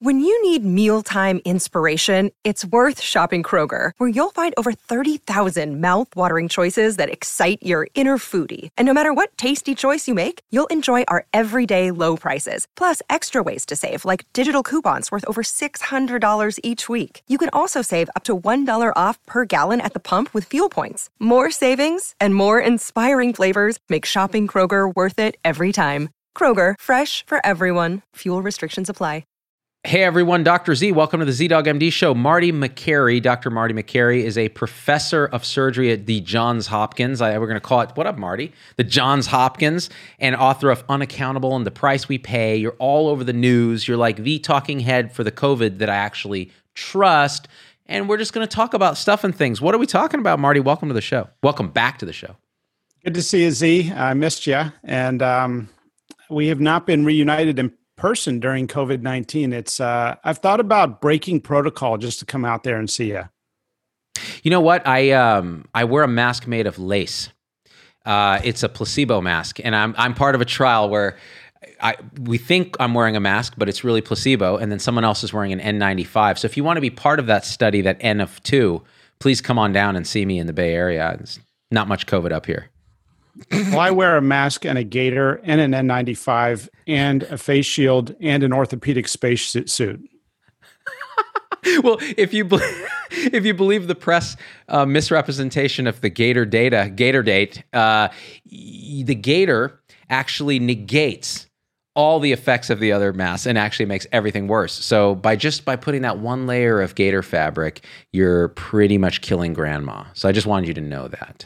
When you need mealtime inspiration, it's worth shopping Kroger, where you'll find over 30,000 mouth-watering choices that excite your inner foodie. And no matter what tasty choice you make, you'll enjoy our everyday low prices, plus extra ways to save, like digital coupons worth over $600 each week. You can also save up to $1 off per gallon at the pump with fuel points. More savings and more inspiring flavors make shopping Kroger worth it every time. Kroger, fresh for everyone. Fuel restrictions apply. Hey everyone, Dr. Z. Welcome to the Z-Dog MD show. Marty Makary, Dr. Marty Makary is a professor of surgery at the Johns Hopkins. We're going to call it, what up, Marty? The Johns Hopkins, and author of Unaccountable and The Price We Pay. You're all over the news. You're like the talking head for the COVID that I actually trust. And we're just going to talk about stuff and things. What are we talking about, Marty? Welcome to the show. Welcome back to the show. Good to see you, Z. I missed you. And we have not been reunited in person during COVID-19. It's I've thought about breaking protocol just to come out there and see you. You know what? I wear a mask made of lace. It's a placebo mask, and I'm part of a trial where we think I'm wearing a mask, but it's really placebo, and then someone else is wearing an N95. So if you want to be part of that study, that N of 2, please come on down and see me in the Bay Area. There's not much COVID up here. Well, I wear a mask and a gaiter and an N95 and a face shield and an orthopedic space suit. Well, if you believe the press misrepresentation of the Gator date, the Gator actually negates all the effects of the other masks and actually makes everything worse. So by putting that one layer of Gator fabric, you're pretty much killing grandma. So I just wanted you to know that.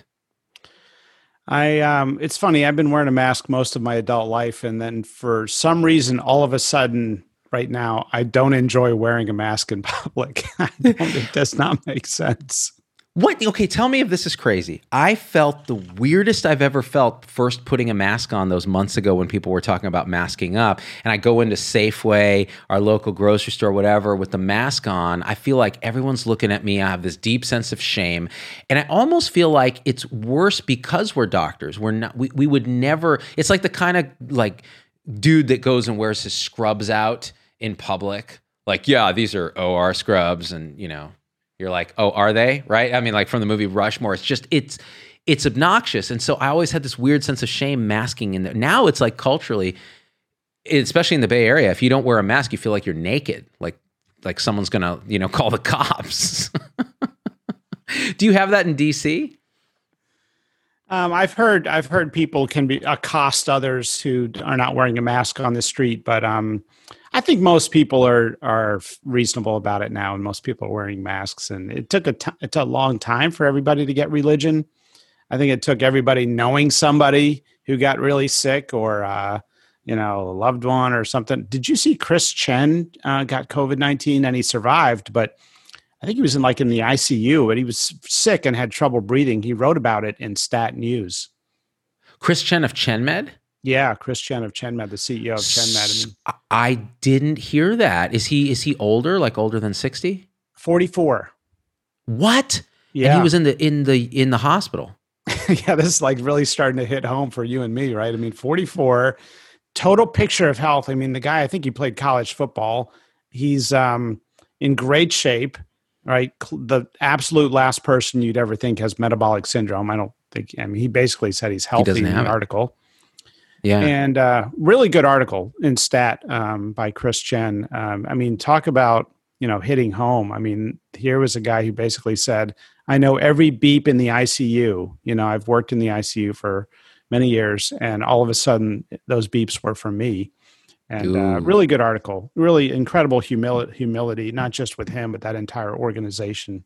It's funny. I've been wearing a mask most of my adult life, and then for some reason, all of a sudden, right now, I don't enjoy wearing a mask in public. It does not make sense. What? Okay, tell me if this is crazy. I felt the weirdest I've ever felt first putting a mask on those months ago when people were talking about masking up. And I go into Safeway, our local grocery store, whatever, with the mask on. I feel like everyone's looking at me. I have this deep sense of shame. And I almost feel like it's worse because we're doctors. We would never, it's like the kind of like dude that goes and wears his scrubs out in public. Like, yeah, these are OR scrubs, and you're like, oh, are they? Right? I mean, like from the movie Rushmore, it's obnoxious. And so I always had this weird sense of shame masking in there. Now it's like culturally, especially in the Bay Area, if you don't wear a mask, you feel like you're naked. Like someone's going to, call the cops. Do you have that in DC? I've heard people can accost others who are not wearing a mask on the street, but I think most people are reasonable about it now, and most people are wearing masks. And it took a long time for everybody to get religion. I think it took everybody knowing somebody who got really sick, or a loved one or something. Did you see Chris Chen got COVID-19 and he survived? But I think he was in the ICU, but he was sick and had trouble breathing. He wrote about it in Stat News. Chris Chen of ChenMed? Yeah, Chris Chen of ChenMed, the CEO of ChenMed. I didn't hear that. Is he older, like older than 60? 44. What? Yeah. And he was in the hospital. Yeah, this is really starting to hit home for you and me, right? I mean, 44, total picture of health. I mean, the guy, I think he played college football. He's in great shape, right? The absolute last person you'd ever think has metabolic syndrome. He basically said he's healthy in the article. Yeah. And really good article in Stat by Chris Chen. Talk about, hitting home. I mean, here was a guy who basically said, I know every beep in the ICU. I've worked in the ICU for many years, and all of a sudden those beeps were from me. And really good article, really incredible humility, not just with him, but that entire organization.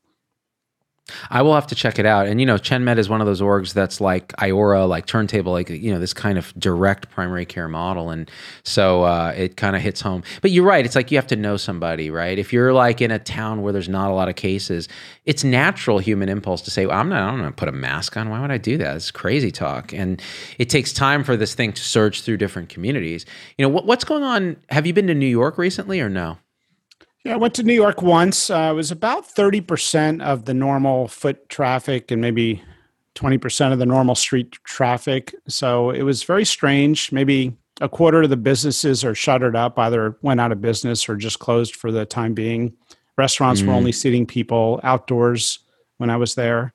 I will have to check it out. And, ChenMed is one of those orgs that's like Iora, like Turntable, this kind of direct primary care model. And so it kind of hits home. But you're right. It's like you have to know somebody, right? If you're like in a town where there's not a lot of cases, it's natural human impulse to say, well, I'm not going to put a mask on. Why would I do that? It's crazy talk. And it takes time for this thing to surge through different communities. What's going on? Have you been to New York recently or no? Yeah, I went to New York once. It was about 30% of the normal foot traffic and maybe 20% of the normal street traffic. So it was very strange, maybe a quarter of the businesses are shuttered up, either went out of business or just closed for the time being. Restaurants were only seating people outdoors when I was there.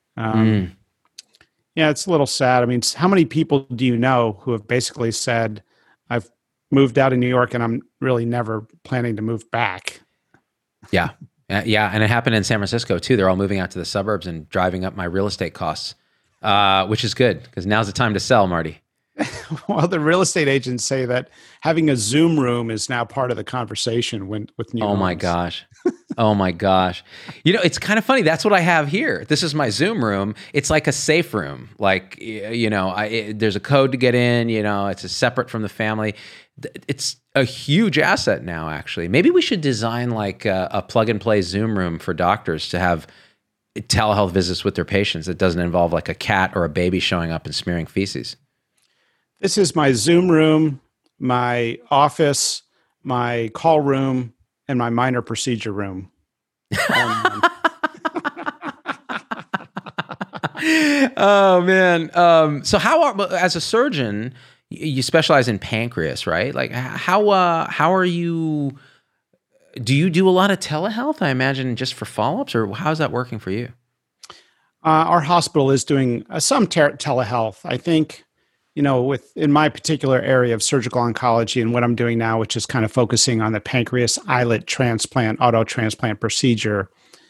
Yeah, it's a little sad. I mean, how many people do you know who have basically said, I've moved out of New York and I'm really never planning to move back? Yeah. Yeah. And it happened in San Francisco too. They're all moving out to the suburbs and driving up my real estate costs, which is good because now's the time to sell, Marty. Well, the real estate agents say that having a Zoom room is now part of the conversation with new homes. My gosh. Oh my gosh. You know, it's kind of funny. That's what I have here. This is my Zoom room. It's like a safe room. Like, you know, there's a code to get in, you know, it's separate from the family. It's a huge asset now, actually. Maybe we should design like a plug and play Zoom room for doctors to have telehealth visits with their patients. It doesn't involve like a cat or a baby showing up and smearing feces. This is my Zoom room, my office, my call room, and my minor procedure room. Oh man. So as a surgeon, you specialize in pancreas, right? Like how are you, do you do a lot of telehealth? I imagine just for follow-ups, or how's that working for you? Our hospital is doing some telehealth. I think, you know, in my particular area of surgical oncology and what I'm doing now, which is kind of focusing on the pancreas islet transplant, auto transplant procedure,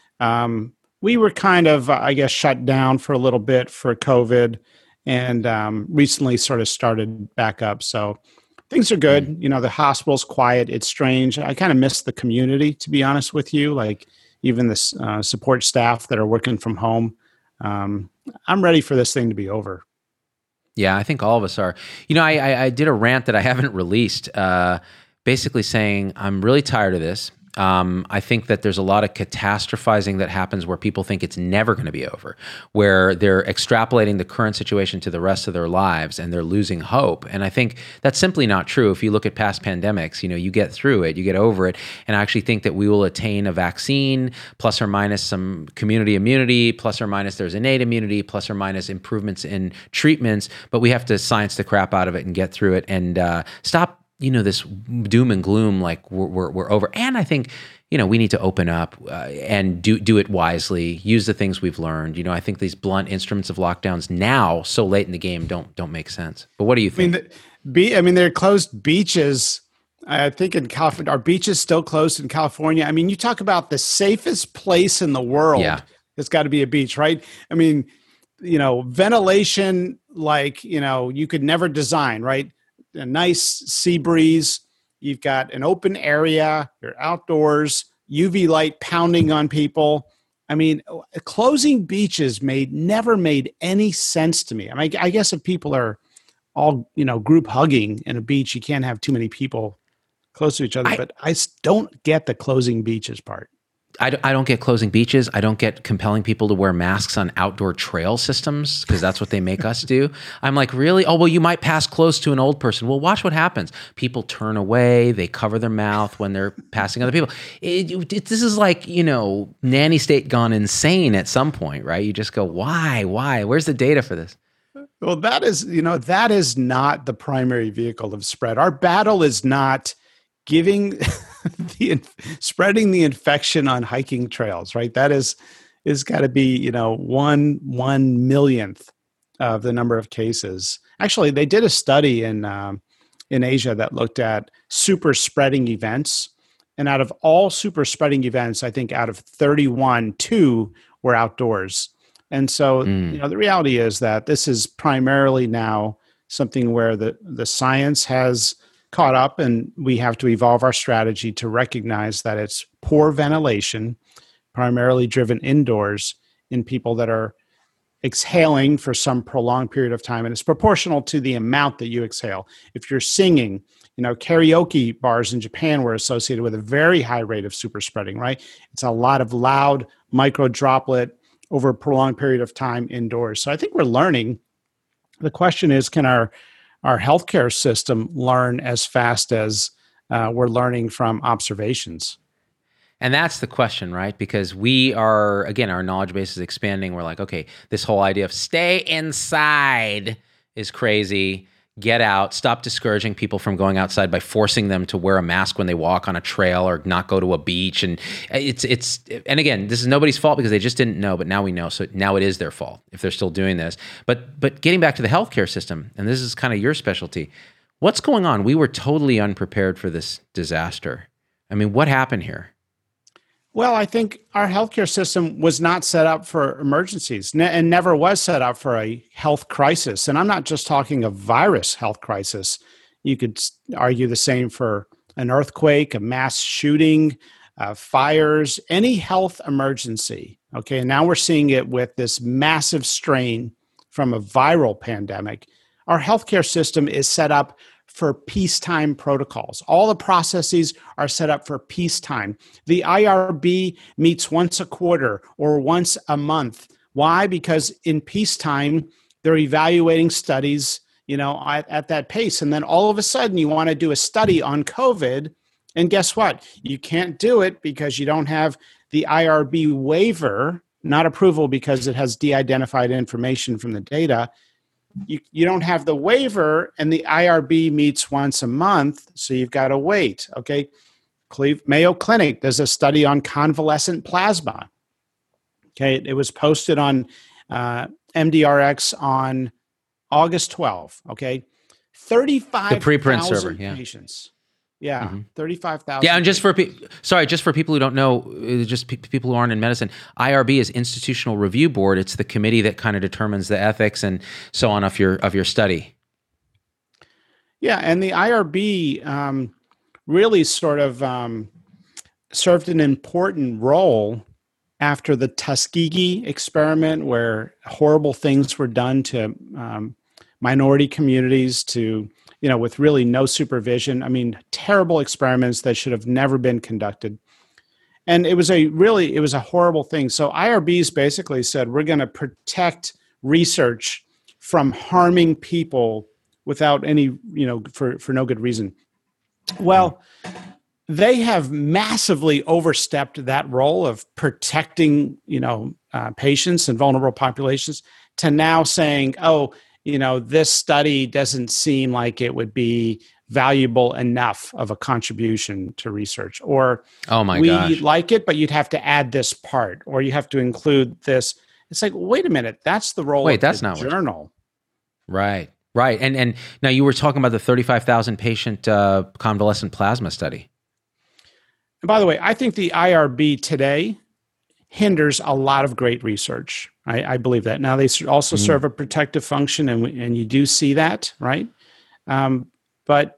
we were kind of, I guess, shut down for a little bit for COVID and recently sort of started back up. So things are good. You know, the hospital's quiet. It's strange. I kind of miss the community, to be honest with you, like even the support staff that are working from home. I'm ready for this thing to be over. Yeah, I think all of us are. You know, I did a rant that I haven't released, basically saying I'm really tired of this. I think that there's a lot of catastrophizing that happens where people think it's never going to be over, where they're extrapolating the current situation to the rest of their lives and they're losing hope. And I think that's simply not true. If you look at past pandemics, you know, you get through it, you get over it. And I actually think that we will attain a vaccine, plus or minus some community immunity, plus or minus there's innate immunity, plus or minus improvements in treatments. But we have to science the crap out of it and get through it and stop, you know, this doom and gloom, like we're over. And I think, you know, we need to open up and do it wisely, use the things we've learned. You know, I think these blunt instruments of lockdowns now, so late in the game, don't make sense. But what do you think? I mean, they're closed beaches. I think in California, are beaches still closed in California? I mean, you talk about the safest place in the world. Yeah. It's got to be a beach, right? I mean, you know, ventilation, like, you know, you could never design, right? A nice sea breeze. You've got an open area. You're outdoors. UV light pounding on people. I mean, closing beaches never made any sense to me. I mean, I guess if people are all, you know, group hugging in a beach, you can't have too many people close to each other. But I don't get the closing beaches part. I don't get closing beaches. I don't get compelling people to wear masks on outdoor trail systems because that's what they make us do. I'm like, really? Oh, well, you might pass close to an old person. Well, watch what happens. People turn away. They cover their mouth when they're passing other people. This is like, you know, nanny state gone insane at some point, right? You just go, why? Where's the data for this? Well, that is not the primary vehicle of spread. Our battle is not giving spreading the infection on hiking trails, right? That is got to be, you know, one millionth of the number of cases. Actually, they did a study in Asia that looked at super spreading events, and out of all super spreading events, I think out of 31, 2 were outdoors. And so, you know, the reality is that this is primarily now something where the science has caught up, and we have to evolve our strategy to recognize that it's poor ventilation, primarily driven indoors in people that are exhaling for some prolonged period of time. And it's proportional to the amount that you exhale. If you're singing, you know, karaoke bars in Japan were associated with a very high rate of super spreading, right? It's a lot of loud micro droplet over a prolonged period of time indoors. So I think we're learning. The question is, can our healthcare system learn as fast as we're learning from observations? And that's the question, right? Because we are, again, our knowledge base is expanding. We're like, okay, this whole idea of stay inside is crazy. get out, stop discouraging people from going outside by forcing them to wear a mask when they walk on a trail or not go to a beach. And and again, this is nobody's fault because they just didn't know, but now we know. So now it is their fault if they're still doing this. But getting back to the healthcare system, and this is kind of your specialty, what's going on? We were totally unprepared for this disaster. I mean, what happened here? Well, I think our healthcare system was not set up for emergencies and never was set up for a health crisis. And I'm not just talking a virus health crisis. You could argue the same for an earthquake, a mass shooting, fires, any health emergency. Okay, and now we're seeing it with this massive strain from a viral pandemic. Our healthcare system is set up for peacetime protocols. All the processes are set up for peacetime. The IRB meets once a quarter or once a month. Why? Because in peacetime, they're evaluating studies, at that pace. And then all of a sudden you want to do a study on COVID. And guess what? You can't do it because you don't have the IRB waiver, not approval because it has de-identified information from the data. You don't have the waiver, and the IRB meets once a month, so you've got to wait, okay? Mayo Clinic does a study on convalescent plasma. Okay, it was posted on MDRX on August 12, okay? 35,000 the preprint server, patients. Yeah, 35,000. Yeah, and just for people who don't know, just people who aren't in medicine, IRB is Institutional Review Board. It's the committee that kind of determines the ethics and so on of your study. Yeah, and the IRB really sort of served an important role after the Tuskegee experiment, where horrible things were done to minority communities, with really no supervision. I mean, terrible experiments that should have never been conducted. And it was a horrible thing. So IRBs basically said, we're going to protect research from harming people without any, for no good reason. Well, they have massively overstepped that role of protecting, patients and vulnerable populations to now saying, this study doesn't seem like it would be valuable enough of a contribution to research. Or, we like it, but you'd have to add this part, or you have to include this. It's like, wait a minute, that's the role of the journal. Right. And now you were talking about the 35,000 patient convalescent plasma study. And by the way, I think the IRB today hinders a lot of great research. I believe that. Now, they also serve a protective function, and you do see that, right? But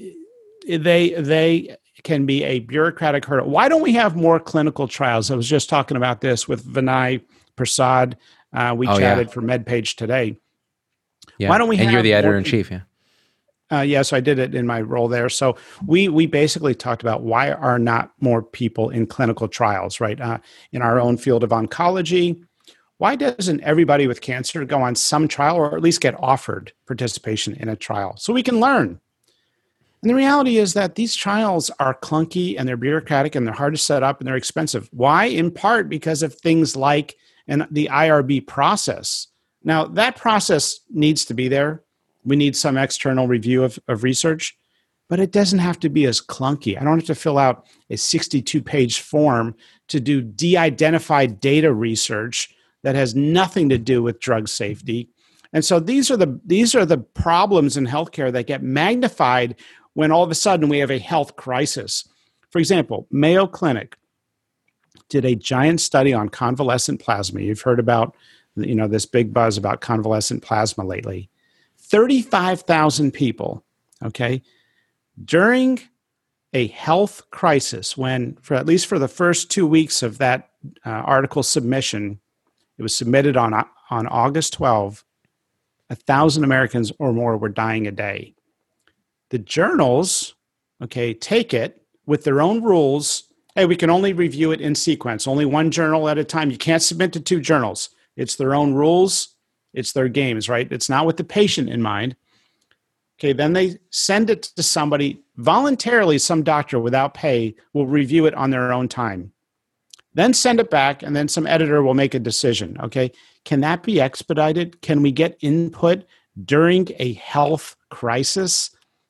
they can be a bureaucratic hurdle. Why don't we have more clinical trials? I was just talking about this with Vinay Prasad. We chatted for MedPage today. Yeah. Why don't we? And you're the editor-in-chief, yeah. Yes, I did it in my role there. So we basically talked about why are not more people in clinical trials, right? In our own field of oncology, why doesn't everybody with cancer go on some trial, or at least get offered participation in a trial so we can learn? And the reality is that these trials are clunky and they're bureaucratic and they're hard to set up and they're expensive. Why? In part because of things like the IRB process. Now, that process needs to be there. We need some external review of research, but it doesn't have to be as clunky. I don't have to fill out a 62-page form to do de-identified data research that has nothing to do with drug safety. And so these are the problems in healthcare that get magnified when all of a sudden we have a health crisis. For example, Mayo Clinic did a giant study on convalescent plasma. You've heard about this big buzz about convalescent plasma lately. 35,000 people, okay, during a health crisis, when at least for the first 2 weeks of that article submission, it was submitted on August 12, 1,000 Americans or more were dying a day. The journals, okay, take it with their own rules. Hey, we can only review it in sequence, only one journal at a time. You can't submit to two journals. It's their own rules. It's their games, right? It's not with the patient in mind. Okay, then they send it to somebody voluntarily. Some doctor without pay will review it on their own time. Then send it back, and then some editor will make a decision. Okay, can that be expedited? Can we get input during a health crisis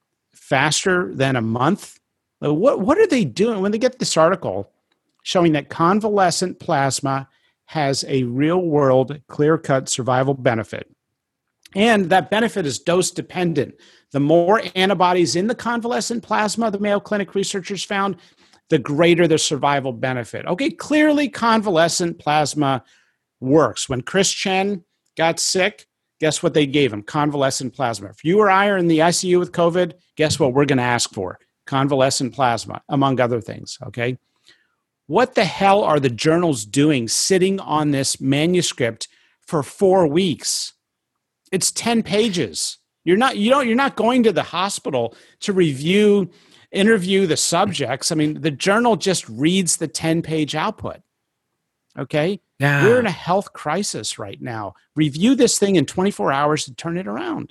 faster than a month? What are they doing when they get this article showing that convalescent plasma has a real-world, clear-cut survival benefit? And that benefit is dose-dependent. The more antibodies in the convalescent plasma, the Mayo Clinic researchers found, the greater the survival benefit. Okay, clearly convalescent plasma works. When Chris Chen got sick, guess what they gave him? Convalescent plasma. If you or I are in the ICU with COVID, guess what we're going to ask for? Convalescent plasma, among other things, okay? What the hell are the journals doing sitting on this manuscript for 4 weeks? It's 10 pages. You're not going to the hospital to interview the subjects. I mean, the journal just reads the 10-page output. Okay? Yeah. We're in a health crisis right now. Review this thing in 24 hours and turn it around.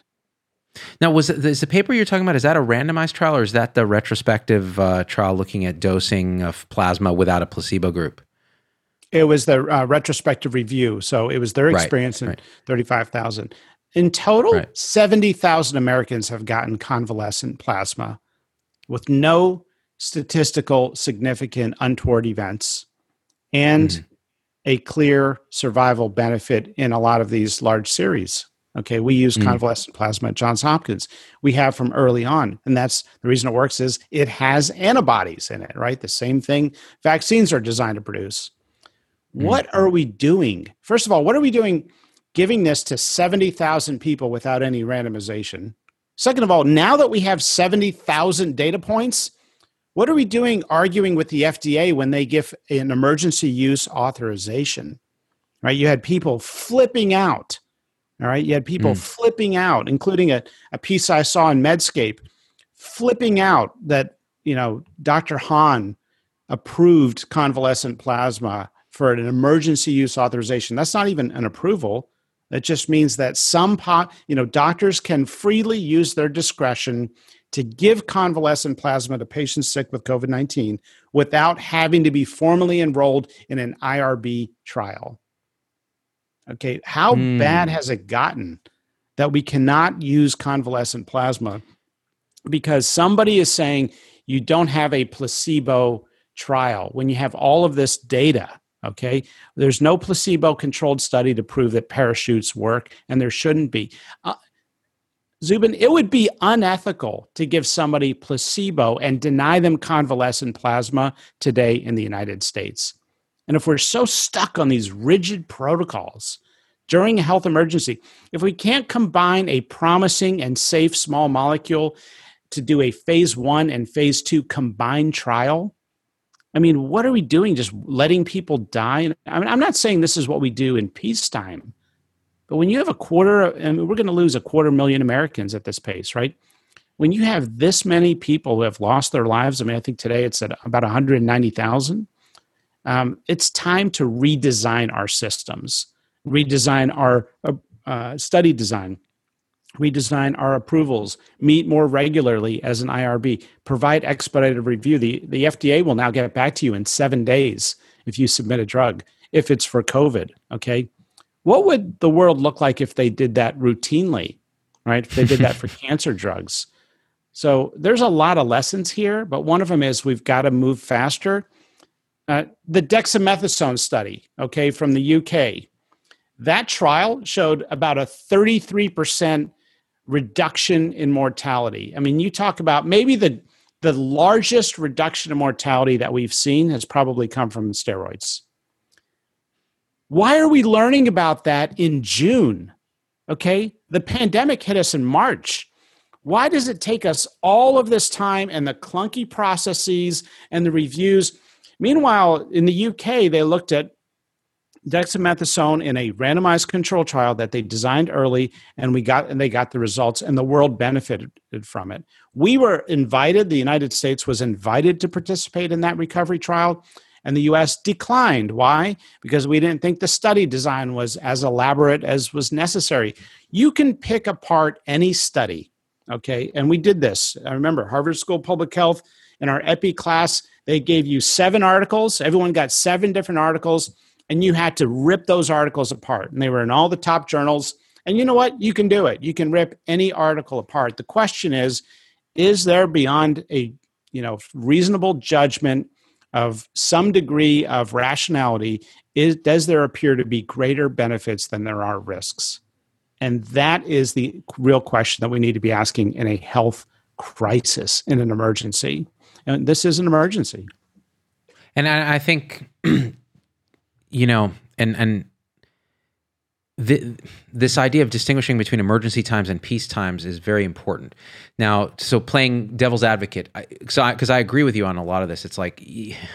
Now, is the paper you're talking about, is that a randomized trial, or is that the retrospective trial looking at dosing of plasma without a placebo group? It was the retrospective review. So it was their experience in 35,000. In total, 70,000 Americans have gotten convalescent plasma with no statistical significant untoward events and a clear survival benefit in a lot of these large series. Okay, we use convalescent plasma at Johns Hopkins. We have from early on, and that's the reason it works is it has antibodies in it, right? The same thing vaccines are designed to produce. What are we doing? First of all, what are we doing giving this to 70,000 people without any randomization? Second of all, now that we have 70,000 data points, what are we doing arguing with the FDA when they give an emergency use authorization? Right? You had people flipping out. All right. You had people flipping out, including a piece I saw in Medscape, flipping out that, Dr. Hahn approved convalescent plasma for an emergency use authorization. That's not even an approval. That just means that doctors can freely use their discretion to give convalescent plasma to patients sick with COVID-19 without having to be formally enrolled in an IRB trial. Okay, how bad has it gotten that we cannot use convalescent plasma because somebody is saying you don't have a placebo trial when you have all of this data? Okay, there's no placebo-controlled study to prove that parachutes work, and there shouldn't be. Zubin, it would be unethical to give somebody placebo and deny them convalescent plasma today in the United States. And if we're so stuck on these rigid protocols during a health emergency, if we can't combine a promising and safe small molecule to do a phase 1 and phase 2 combined trial, I mean, what are we doing? Just letting people die? I mean, I'm not saying this is what we do in peacetime, but when you have we're going to lose 250,000 Americans at this pace, right? When you have this many people who have lost their lives, I mean, I think today it's at about 190,000. It's time to redesign our systems, redesign our study design, redesign our approvals, meet more regularly as an IRB, provide expedited review. The FDA will now get back to you in 7 days if you submit a drug, if it's for COVID, okay? What would the world look like if they did that routinely, right? If they did that for cancer drugs. So there's a lot of lessons here, but one of them is we've got to move faster. The dexamethasone study, okay, from the UK, that trial showed about a 33% reduction in mortality. I mean, you talk about maybe the largest reduction in mortality that we've seen has probably come from steroids. Why are we learning about that in June? Okay, the pandemic hit us in March. Why does it take us all of this time and the clunky processes and the reviews? Meanwhile, in the UK, they looked at dexamethasone in a randomized control trial that they designed early, and they got the results, and the world benefited from it. We were invited, the United States was invited to participate in that recovery trial, and the US declined. Why? Because we didn't think the study design was as elaborate as was necessary. You can pick apart any study, okay? And we did this. I remember Harvard School of Public Health, in our EPI class, they gave you 7 articles. Everyone got 7 different articles, and you had to rip those articles apart. And they were in all the top journals, And you know what? You can do it. You can rip any article apart. The question is there beyond a reasonable judgment of some degree of rationality, does there appear to be greater benefits than there are risks? And that is the real question that we need to be asking in a health crisis, in an emergency. And this is an emergency. And I think, this idea of distinguishing between emergency times and peace times is very important. Now, so playing devil's advocate, because I agree with you on a lot of this. It's like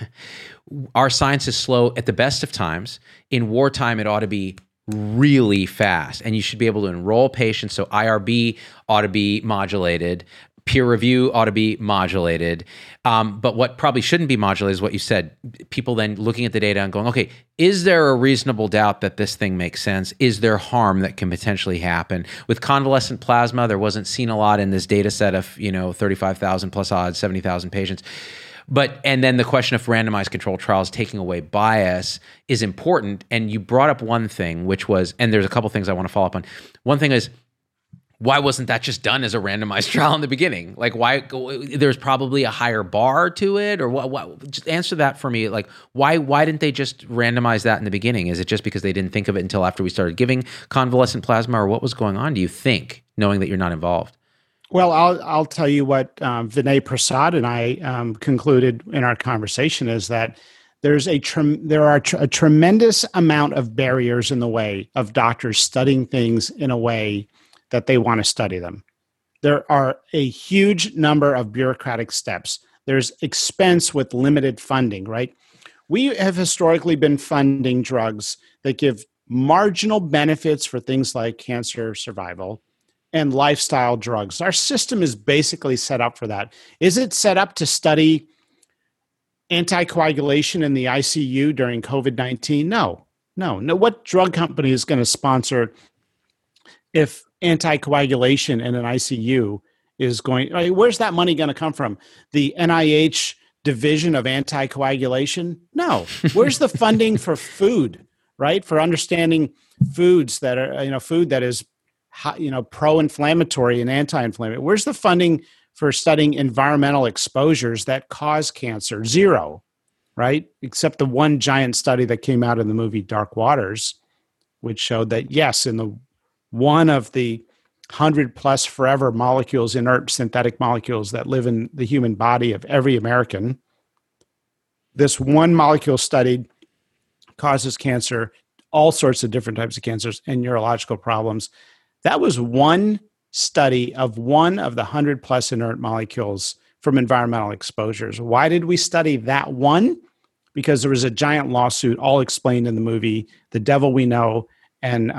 our science is slow at the best of times. In wartime, it ought to be really fast, and you should be able to enroll patients. So IRB ought to be modulated. Peer review ought to be modulated. But what probably shouldn't be modulated is what you said. People then looking at the data and going, okay, is there a reasonable doubt that this thing makes sense? Is there harm that can potentially happen? With convalescent plasma, there wasn't seen a lot in this data set of 35,000 plus odds, 70,000 patients. And then the question of randomized controlled trials taking away bias is important. And you brought up one thing, which was, and there's a couple things I want to follow up on. One thing is, why wasn't that just done as a randomized trial in the beginning? Like, why? There's probably a higher bar to it, or what? Just answer that for me. Like, why didn't they just randomize that in the beginning? Is it just because they didn't think of it until after we started giving convalescent plasma, or what was going on? Do you think, knowing that you're not involved? Well, I'll tell you what Vinay Prasad and I concluded in our conversation is that there are a tremendous amount of barriers in the way of doctors studying things in a way that they want to study them. There are a huge number of bureaucratic steps. There's expense with limited funding, right? We have historically been funding drugs that give marginal benefits for things like cancer survival and lifestyle drugs. Our system is basically set up for that. Is it set up to study anticoagulation in the ICU during COVID-19? No. What drug company is going to sponsor if anticoagulation in an ICU is going? Where's that money going to come from? The NIH division of anticoagulation? No. Where's the funding for food, right? For understanding foods that are, food that is, pro-inflammatory and anti-inflammatory. Where's the funding for studying environmental exposures that cause cancer? Zero, right? Except the one giant study that came out in the movie Dark Waters, which showed that, yes, in the one of the 100 plus forever molecules, inert synthetic molecules that live in the human body of every American, this one molecule studied causes cancer, all sorts of different types of cancers and neurological problems. That was one study of one of the 100 plus inert molecules from environmental exposures. Why did we study that one? Because there was a giant lawsuit, all explained in the movie The Devil We Know, and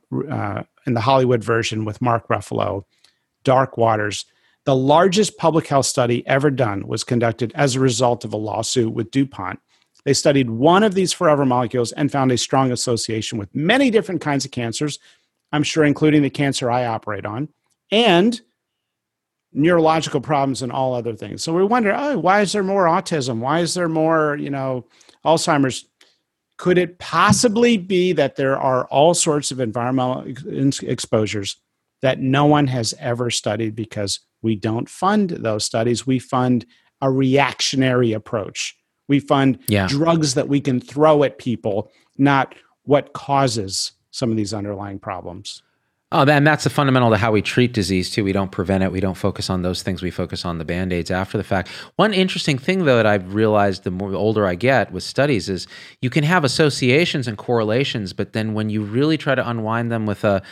in the Hollywood version with Mark Ruffalo, Dark Waters. The largest public health study ever done was conducted as a result of a lawsuit with DuPont. They studied one of these forever molecules and found a strong association with many different kinds of cancers, I'm sure including the cancer I operate on, and neurological problems and all other things. So we wonder, why is there more autism? Why is there more, Alzheimer's? Could it possibly be that there are all sorts of environmental exposures that no one has ever studied because we don't fund those studies? We fund a reactionary approach. We fund drugs that we can throw at people, not what causes some of these underlying problems. Oh, and that's the fundamental to how we treat disease too. We don't prevent it. We don't focus on those things. We focus on the Band-Aids after the fact. One interesting thing, though, that I've realized the more older I get with studies is you can have associations and correlations, but then when you really try to unwind them with a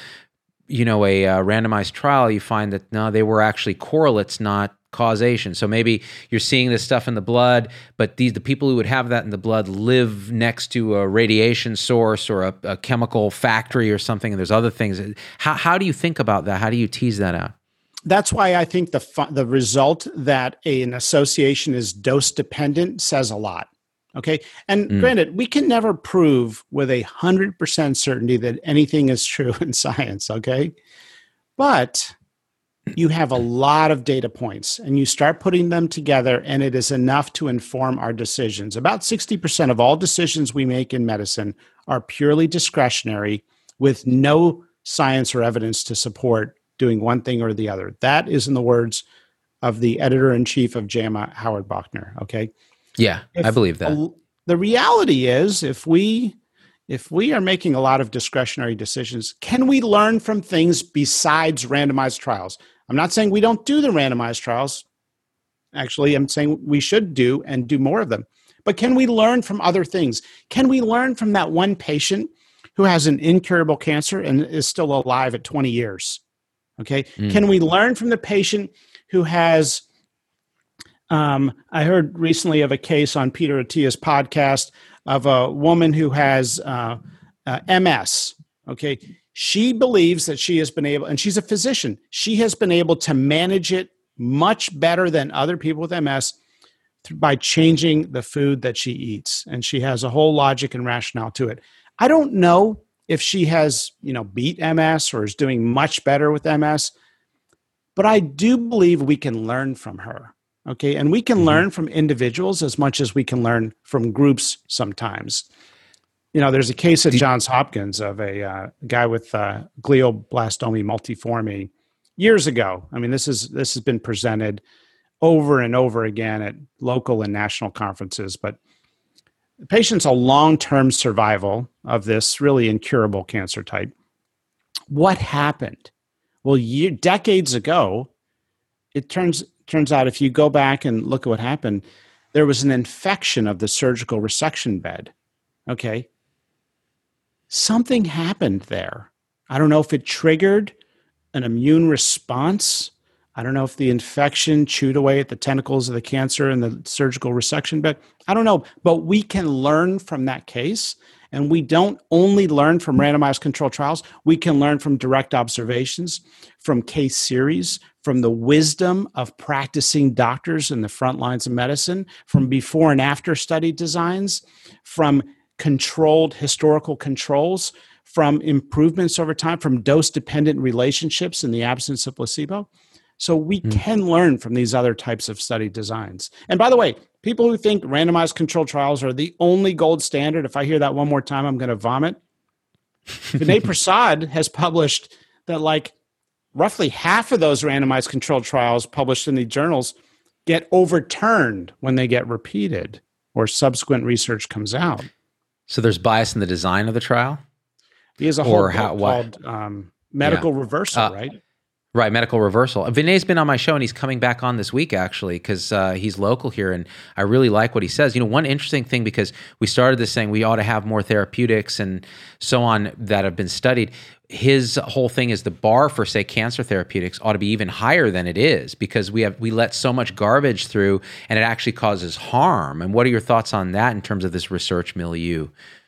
randomized trial, you find that no, they were actually correlates, not causation. So maybe you're seeing this stuff in the blood, but the people who would have that in the blood live next to a radiation source or a chemical factory or something, and there's other things. How do you think about that? How do you tease that out? That's why I think the result that an association is dose dependent says a lot. Okay. And granted, we can never prove with 100% certainty that anything is true in science. Okay. But you have a lot of data points and you start putting them together, and it is enough to inform our decisions. About 60% of all decisions we make in medicine are purely discretionary with no science or evidence to support doing one thing or the other. That is in the words of the editor-in-chief of JAMA, Howard Bauchner. Okay. Yeah, I believe that. The reality is, if we are making a lot of discretionary decisions, can we learn from things besides randomized trials? I'm not saying we don't do the randomized trials. Actually, I'm saying we should do more of them. But can we learn from other things? Can we learn from that one patient who has an incurable cancer and is still alive at 20 years? Okay. Can we learn from the patient who has, I heard recently of a case on Peter Attia's podcast of a woman who has MS. Okay. She believes that she has been able, and she's a physician, she has been able to manage it much better than other people with MS by changing the food that she eats. And she has a whole logic and rationale to it. I don't know if she has, beat MS or is doing much better with MS, but I do believe we can learn from her. Okay. And we can learn from individuals as much as we can learn from groups sometimes. There's a case at Johns Hopkins of a guy with glioblastoma multiforme years ago. I mean, this has been presented over and over again at local and national conferences, but the patient's a long-term survival of this really incurable cancer type. What happened? Well, decades ago, it turns out if you go back and look at what happened, there was an infection of the surgical resection bed. Okay. Something happened there. I don't know if it triggered an immune response. I don't know if the infection chewed away at the tentacles of the cancer in the surgical resection bed. I don't know, but we can learn from that case. And we don't only learn from randomized controlled trials. We can learn from direct observations, from case series, from the wisdom of practicing doctors in the front lines of medicine, from before and after study designs, from controlled historical controls, from improvements over time, from dose-dependent relationships in the absence of placebo. So we can learn from these other types of study designs. And by the way, people who think randomized controlled trials are the only gold standard, if I hear that one more time, I'm going to vomit. Vinay Prasad has published that roughly half of those randomized controlled trials published in the journals get overturned when they get repeated or subsequent research comes out. So there's bias in the design of the trial? He has a whole book called Medical Reversal, right? Right, Medical Reversal. Vinay's been on my show, and he's coming back on this week, actually, because he's local here, and I really like what he says. One interesting thing, because we started this saying we ought to have more therapeutics and so on that have been studied. His whole thing is the bar for, say, cancer therapeutics ought to be even higher than it is, because we let so much garbage through, and it actually causes harm. And what are your thoughts on that in terms of this research milieu?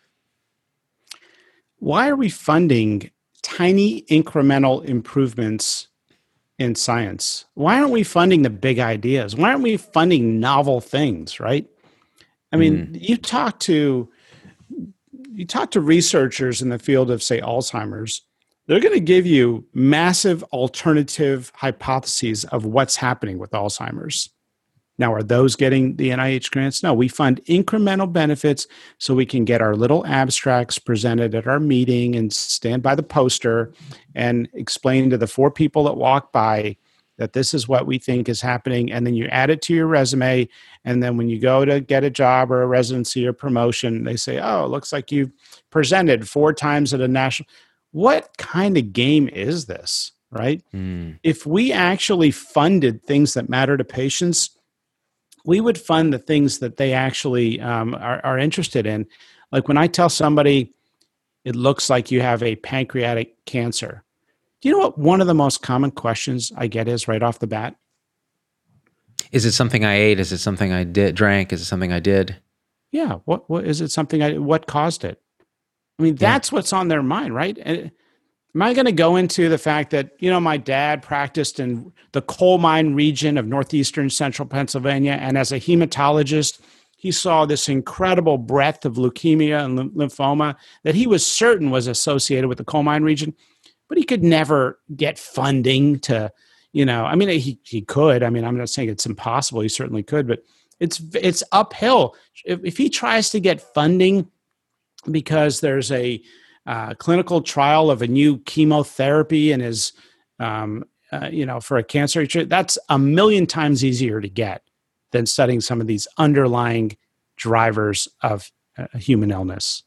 Why are we funding tiny incremental improvements in science? Why aren't we funding the big ideas? Why aren't we funding novel things, right? I mean, you talk to researchers in the field of, say, Alzheimer's, they're going to give you massive alternative hypotheses of what's happening with Alzheimer's. Now, are those getting the NIH grants? No, we fund incremental benefits so we can get our little abstracts presented at our meeting and stand by the poster and explain to the 4 people that walk by that this is what we think is happening. And then you add it to your resume. And then when you go to get a job or a residency or promotion, they say, oh, it looks like you've presented 4 times at a national. What kind of game is this, right? If we actually funded things that matter to patients, we would fund the things that they actually are interested in. Like when I tell somebody, it looks like you have a pancreatic cancer. Do you know what one of the most common questions I get is right off the bat? Is it something I ate? Is it something I drank? Is it something I did? Yeah. What is it something what caused it? I mean, that's what's on their mind, right? And am I going to go into the fact that, my dad practiced in the coal mine region of northeastern central Pennsylvania, and as a hematologist, he saw this incredible breadth of leukemia and lymphoma that he was certain was associated with the coal mine region, but he could never get funding to, he could. I mean, I'm not saying it's impossible. He certainly could, but it's uphill. If he tries to get funding because there's a clinical trial of a new chemotherapy and is, for a cancer treatment, that's a million times easier to get than studying some of these underlying drivers of human illness.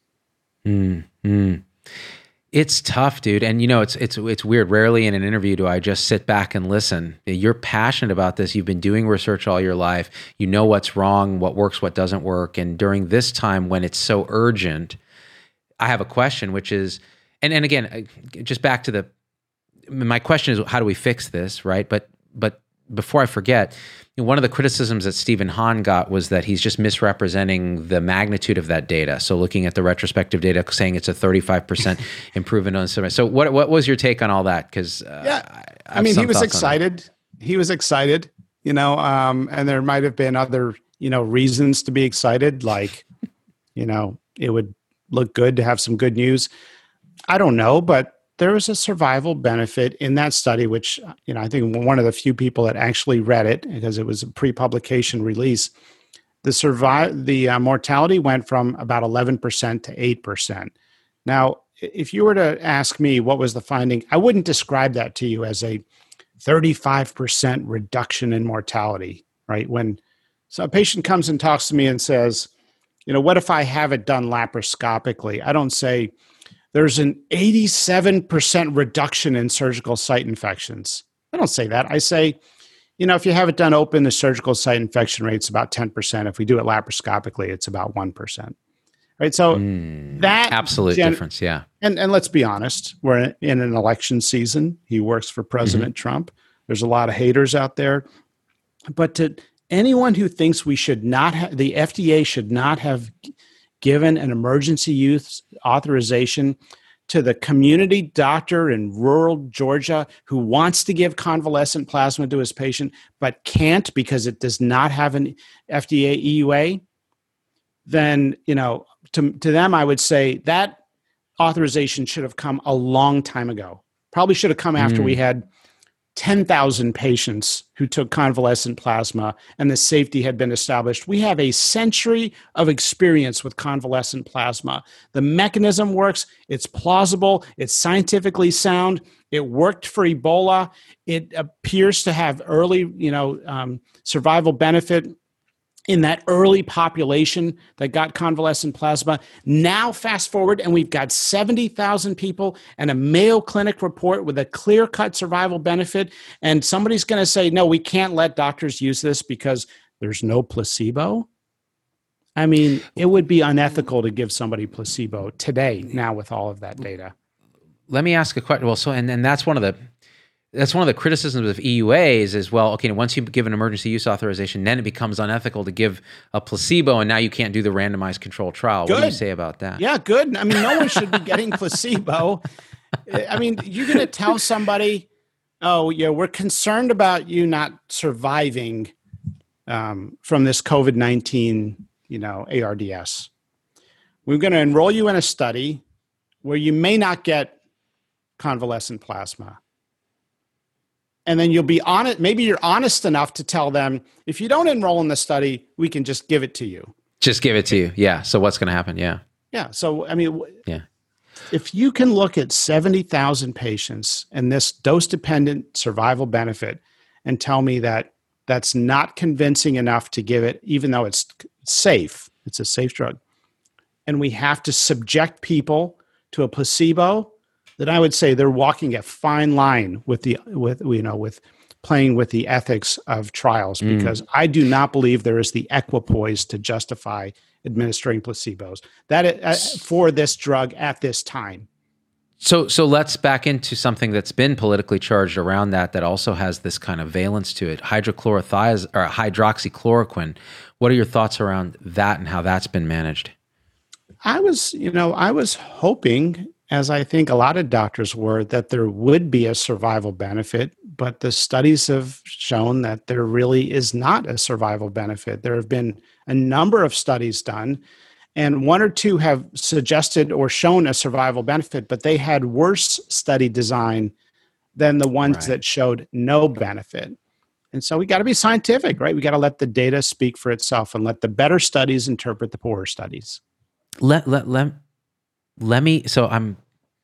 It's tough, dude. And it's weird. Rarely in an interview do I just sit back and listen. You're passionate about this. You've been doing research all your life. You know what's wrong, what works, what doesn't work. And during this time when it's so urgent, I have a question, which is, and again, just back to my question is, how do we fix this, right? But before I forget, one of the criticisms that Stephen Hahn got was that he's just misrepresenting the magnitude of that data. So looking at the retrospective data, saying it's a 35% improvement on survey. So what was your take on all that? Because he was excited. He was excited, and there might have been other, reasons to be excited, like, it would look good to have some good news. I don't know, but there was a survival benefit in that study, which, I think one of the few people that actually read it, because it was a pre-publication release. The mortality went from about 11% to 8%. Now, if you were to ask me what was the finding, I wouldn't describe that to you as a 35% reduction in mortality, right? So a patient comes and talks to me and says, what if I have it done laparoscopically? I don't say, there's an 87% reduction in surgical site infections. I don't say that. I say, if you have it done open, the surgical site infection rate's about 10%. If we do it laparoscopically, it's about 1%. Right? So that absolute difference, yeah. And let's be honest, we're in an election season. He works for President Trump. There's a lot of haters out there. But to anyone who thinks we should not the FDA should not have given an emergency use authorization to the community doctor in rural Georgia who wants to give convalescent plasma to his patient but can't because it does not have an FDA EUA, then, to them, I would say that authorization should have come a long time ago. Probably should have come after we had 10,000 patients who took convalescent plasma and the safety had been established. We have a century of experience with convalescent plasma. The mechanism works. It's plausible. It's scientifically sound. It worked for Ebola. It appears to have early, survival benefit in that early population that got convalescent plasma. Now, fast forward, and we've got 70,000 people and a Mayo Clinic report with a clear-cut survival benefit, and somebody's going to say, no, we can't let doctors use this because there's no placebo? I mean, it would be unethical to give somebody placebo today, now with all of that data. Let me ask a question. Well, so, and that's one of the criticisms of EUAs is, well, okay, once you give an emergency use authorization, then it becomes unethical to give a placebo, and now you can't do the randomized controlled trial. Good. What do you say about that? Yeah, good. I mean, no one should be getting placebo. I mean, you're going to tell somebody, oh, yeah, we're concerned about you not surviving from this COVID-19, ARDS. We're going to enroll you in a study where you may not get convalescent plasma. And then you'll be honest, maybe you're honest enough to tell them, if you don't enroll in the study, we can just give it to you. Just give it to you. Yeah. So what's going to happen? Yeah. Yeah. So, I mean, if you can look at 70,000 patients and this dose-dependent survival benefit and tell me that that's not convincing enough to give it, even though it's safe, it's a safe drug, and we have to subject people to a placebo, then I would say they're walking a fine line with playing with the ethics of trials, because I do not believe there is the equipoise to justify administering placebos for this drug at this time. So let's back into something that's been politically charged around that also has this kind of valence to it. Hydroxychloroquine. What are your thoughts around that and how that's been managed? I was hoping, as I think a lot of doctors were, that there would be a survival benefit, but the studies have shown that there really is not a survival benefit. There have been a number of studies done, and one or two have suggested or shown a survival benefit, but they had worse study design than the ones that showed no benefit. And so we got to be scientific, right? We got to let the data speak for itself and let the better studies interpret the poorer studies. Let me, so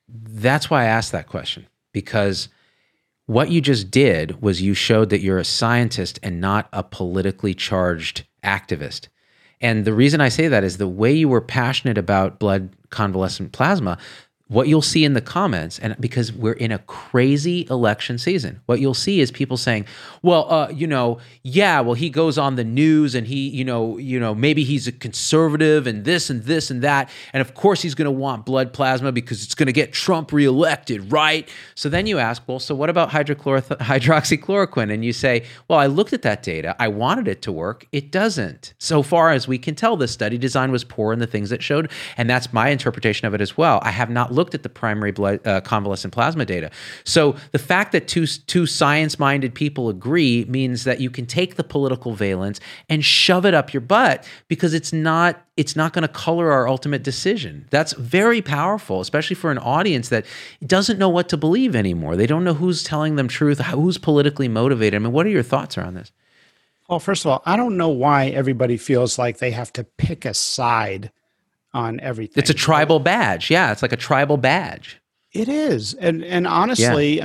That's why I asked that question, because what you just did was you showed that you're a scientist and not a politically charged activist. And the reason I say that is the way you were passionate about blood convalescent plasma, what you'll see in the comments, and because we're in a crazy election season, what you'll see is people saying, well, he goes on the news and he, maybe he's a conservative and this and this and that. And of course he's going to want blood plasma because it's going to get Trump reelected, right? So then you ask, well, so what about hydroxychloroquine? And you say, well, I looked at that data. I wanted it to work. It doesn't. So far as we can tell, the study design was poor in the things it showed. And that's my interpretation of it as well. I have not looked at the primary blood convalescent plasma data. So the fact that two science-minded people agree means that you can take the political valence and shove it up your butt because it's not going to color our ultimate decision. That's very powerful, especially for an audience that doesn't know what to believe anymore. They don't know who's telling them truth, who's politically motivated. I mean, what are your thoughts around this? Well, first of all, I don't know why everybody feels like they have to pick a side on everything. It's a tribal badge. Yeah, it's like a tribal badge. It is. And honestly,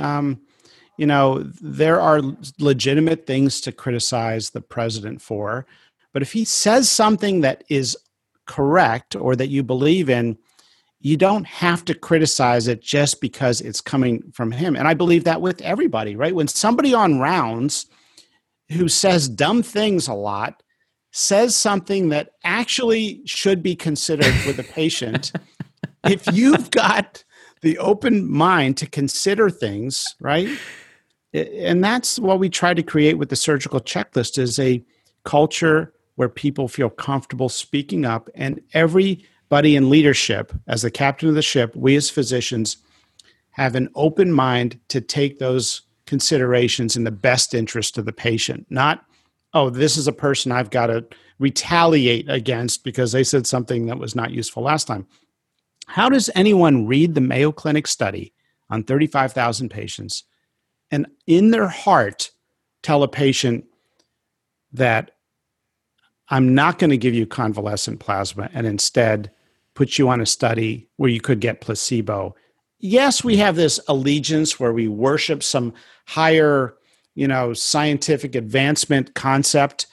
there are legitimate things to criticize the president for. But if he says something that is correct or that you believe in, you don't have to criticize it just because it's coming from him. And I believe that with everybody, right? When somebody on rounds who says dumb things a lot says something that actually should be considered with a patient, if you've got the open mind to consider things, right? And that's what we try to create with the surgical checklist, is a culture where people feel comfortable speaking up, and everybody in leadership, as the captain of the ship, we as physicians have an open mind to take those considerations in the best interest of the patient, not, oh, this is a person I've got to retaliate against because they said something that was not useful last time. How does anyone read the Mayo Clinic study on 35,000 patients and in their heart tell a patient that I'm not going to give you convalescent plasma and instead put you on a study where you could get placebo? Yes, we have this allegiance where we worship some higher scientific advancement concept.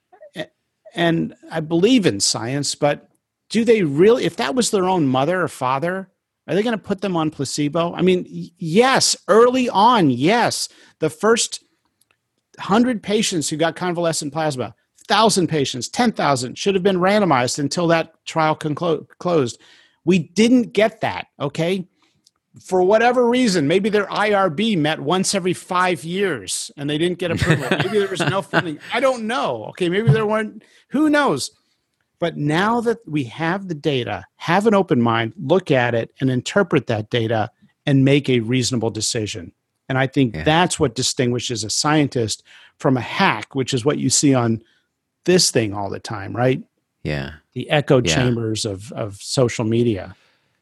And I believe in science, but do they really, if that was their own mother or father, are they going to put them on placebo? I mean, yes, early on, yes. The first 100 patients who got convalescent plasma, 1,000 patients, 10,000 should have been randomized until that trial closed. We didn't get that, okay? For whatever reason, maybe their IRB met once every 5 years and they didn't get approval. Maybe there was no funding. I don't know. Okay, maybe there weren't. Who knows? But now that we have the data, have an open mind, look at it and interpret that data and make a reasonable decision. And I think that's what distinguishes a scientist from a hack, which is what you see on this thing all the time, right? Yeah. The echo chambers of social media.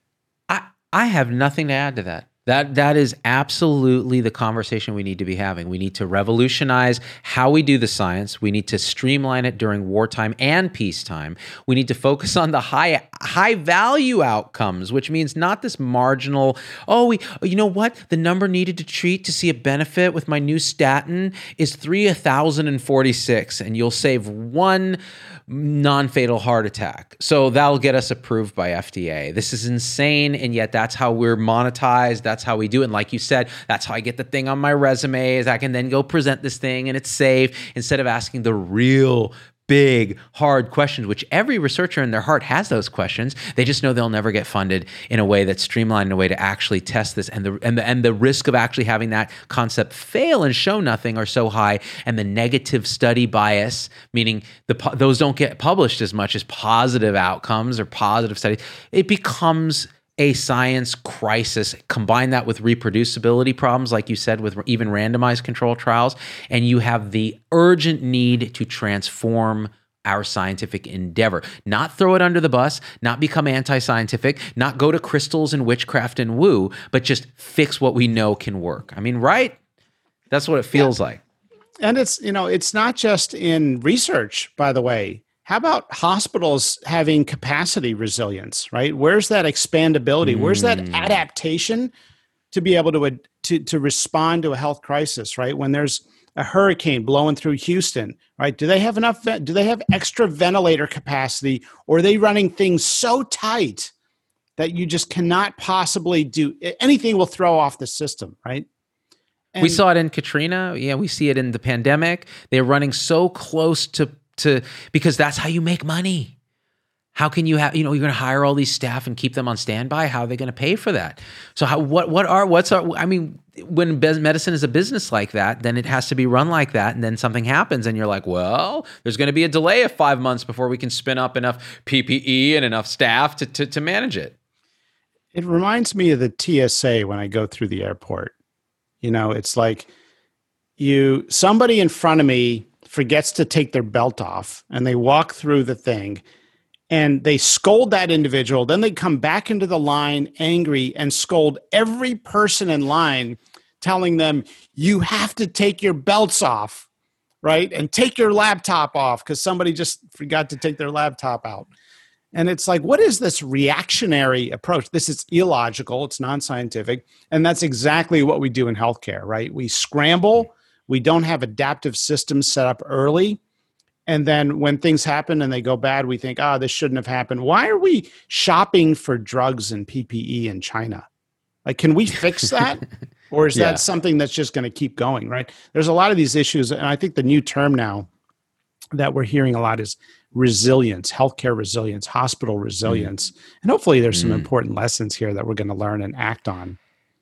I have nothing to add to that. That is absolutely the conversation we need to be having. We need to revolutionize how we do the science. We need to streamline it during wartime and peacetime. We need to focus on the high value outcomes, which means not this marginal, you know what? The number needed to treat to see a benefit with my new statin is 3,046, and you'll save one non-fatal heart attack. So that'll get us approved by FDA. This is insane, and yet that's how we're monetized. That's how we do it. And like you said, that's how I get the thing on my resume, is I can then go present this thing and it's safe, instead of asking the real big, hard questions, which every researcher in their heart has those questions. They just know they'll never get funded in a way that's streamlined, in a way to actually test this. And the risk of actually having that concept fail and show nothing are so high. And the negative study bias, meaning those don't get published as much as positive outcomes or positive studies, it becomes a science crisis. Combine that with reproducibility problems, like you said, with even randomized controlled trials, and you have the urgent need to transform our scientific endeavor. Not throw it under the bus, not become anti-scientific, not go to crystals and witchcraft and woo, but just fix what we know can work. I mean, right? That's what it feels like. And it's not just in research, by the way. how about hospitals having capacity resilience, right? Where's that expandability? Where's that adaptation to be able to respond to a health crisis, right? When there's a hurricane blowing through Houston, right? Do they have extra ventilator capacity, or are they running things so tight that you just cannot possibly do anything will throw off the system, right? And we saw it in Katrina. Yeah, we see it in the pandemic. They're running so close to because that's how you make money. How can you have, you're going to hire all these staff and keep them on standby? How are they going to pay for that? So when medicine is a business like that, then it has to be run like that. And then something happens and you're like, well, there's going to be a delay of 5 months before we can spin up enough PPE and enough staff to manage it. It reminds me of the TSA when I go through the airport. It's like somebody in front of me forgets to take their belt off and they walk through the thing and they scold that individual. Then they come back into the line angry and scold every person in line, telling them, you have to take your belts off, right? And take your laptop off because somebody just forgot to take their laptop out. And it's like, what is this reactionary approach? This is illogical. It's non-scientific. And that's exactly what we do in healthcare, right? We scramble. We don't have adaptive systems set up early. And then when things happen and they go bad, we think, this shouldn't have happened. Why are we shopping for drugs and PPE in China? Like, can we fix that? Or is that something that's just going to keep going, right? There's a lot of these issues. And I think the new term now that we're hearing a lot is resilience, healthcare resilience, hospital resilience. And hopefully there's some important lessons here that we're going to learn and act on.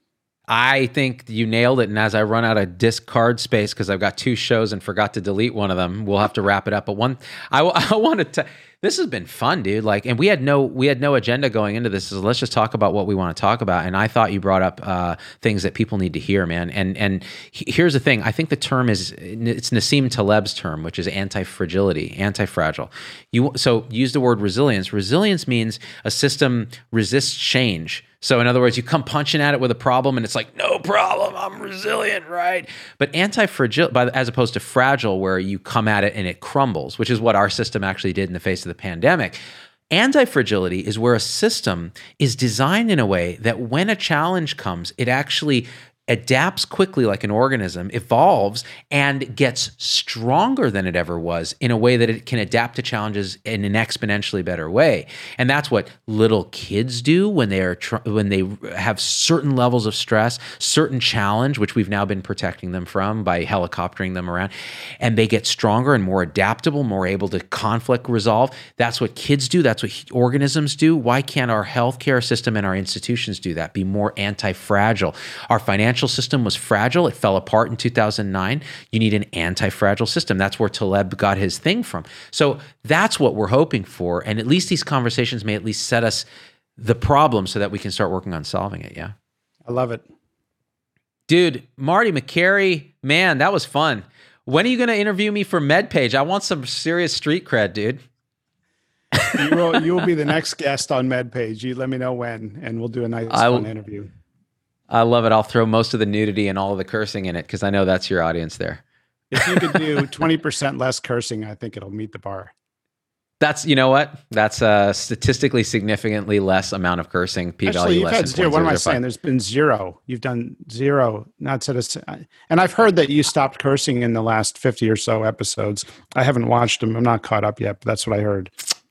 I think you nailed it. And as I run out of disc card space, because I've got 2 shows and forgot to delete one of them, we'll have to wrap it up. But I wanted to, this has been fun, dude. And we had no agenda going into this. So let's just talk about what we want to talk about. And I thought you brought up things that people need to hear, man. And here's the thing. I think the term it's Nassim Taleb's term, which is anti-fragility, anti-fragile. So use the word resilience. Resilience means a system resists change. So in other words, you come punching at it with a problem and it's like, no problem, I'm resilient, right? But anti-fragile, as opposed to fragile, where you come at it and it crumbles, which is what our system actually did in the face of the pandemic. Anti-fragility is where a system is designed in a way that when a challenge comes, it actually adapts quickly like an organism, evolves, and gets stronger than it ever was in a way that it can adapt to challenges in an exponentially better way. And that's what little kids do when they have certain levels of stress, certain challenge, which we've now been protecting them from by helicoptering them around, and they get stronger and more adaptable, more able to conflict resolve. That's what kids do. That's what organisms do. Why can't our healthcare system and our institutions do that? Be more anti-fragile. Our financial system was fragile. It fell apart in 2009. You need an anti-fragile system. That's where Taleb got his thing from. So that's what we're hoping for. And at least these conversations may at least set us the problem so that we can start working on solving it. Yeah. I love it. Dude, Marty Makary, man, that was fun. When are you going to interview me for MedPage? I want some serious street cred, dude. You will be the next guest on MedPage. You let me know when, and we'll do a nice fun interview. I love it. I'll throw most of the nudity and all of the cursing in it because I know that's your audience there. If you could do 20% less cursing, I think it'll meet the bar. That's, you know what? That's a statistically significantly less amount of cursing. Actually, you've had zero. What am I saying? There's been zero. You've done zero. And I've heard that you stopped cursing in the last 50 or so episodes. I haven't watched them. I'm not caught up yet, but that's what I heard.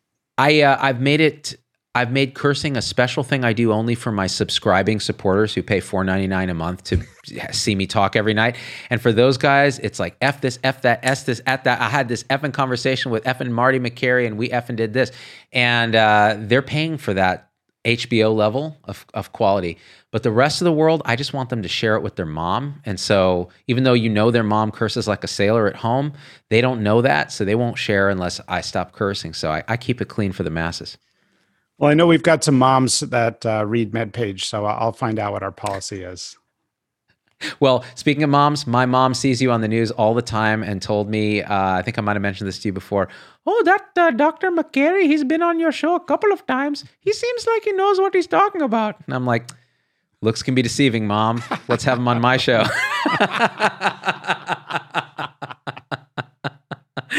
I've made cursing a special thing I do only for my subscribing supporters who pay $4.99 a month to see me talk every night. And for those guys, it's like F this, F that, S this, at that. I had this effing conversation with effing Marty Makary and we effing did this. And they're paying for that HBO level of quality. But the rest of the world, I just want them to share it with their mom. And so even though their mom curses like a sailor at home, they don't know that. So they won't share unless I stop cursing. So I keep it clean for the masses. Well, I know we've got some moms that read MedPage, so I'll find out what our policy is. Well, speaking of moms, my mom sees you on the news all the time and told me, I think I might have mentioned this to you before, that Dr. Makary, he's been on your show a couple of times. He seems like he knows what he's talking about. And I'm like, looks can be deceiving, Mom. Let's have him on my show.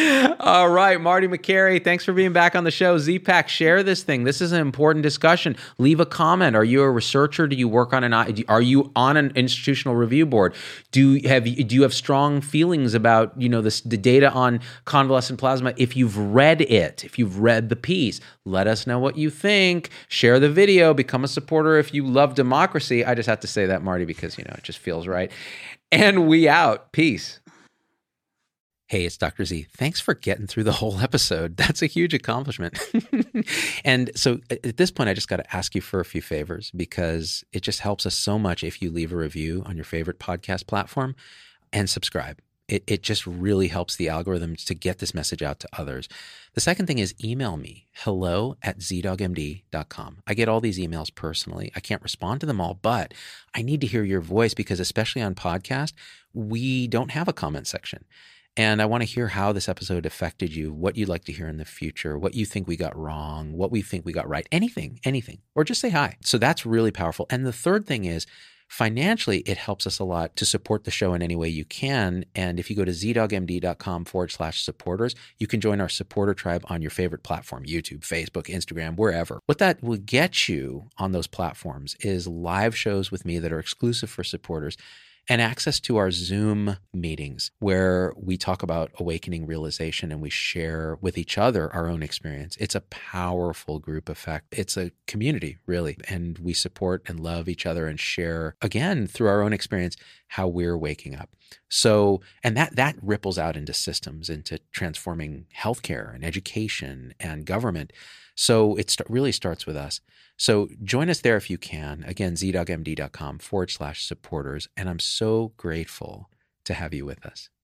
All right, Marty Makary, thanks for being back on the show. Z-Pack, share this thing. This is an important discussion. Leave a comment. Are you a researcher? Do you work on are you on an institutional review board? Do you have strong feelings about, the data on convalescent plasma? If you've read it, if you've read the piece, let us know what you think. Share the video, become a supporter if you love democracy. I just have to say that, Marty, because, it just feels right. And we out. Peace. Hey, it's Dr. Z. Thanks for getting through the whole episode. That's a huge accomplishment. And so at this point, I just got to ask you for a few favors because it just helps us so much if you leave a review on your favorite podcast platform and subscribe. It just really helps the algorithms to get this message out to others. The second thing is email me, hello@zdogmd.com. I get all these emails personally. I can't respond to them all, but I need to hear your voice because especially on podcast, we don't have a comment section. And I want to hear how this episode affected you, what you'd like to hear in the future, what you think we got wrong, what we think we got right, anything, or just say hi. So that's really powerful. And the third thing is financially, it helps us a lot to support the show in any way you can. And if you go to zdogmd.com/supporters, you can join our supporter tribe on your favorite platform, YouTube, Facebook, Instagram, wherever. What that will get you on those platforms is live shows with me that are exclusive for supporters and access to our Zoom meetings where we talk about awakening realization and we share with each other our own experience. It's a powerful group effect. It's a community, really. And we support and love each other and share, again, through our own experience, how we're waking up. So, and that ripples out into systems, into transforming healthcare and education and government. So it really starts with us. So join us there if you can. Again, zdogmd.com/supporters. And I'm so grateful to have you with us.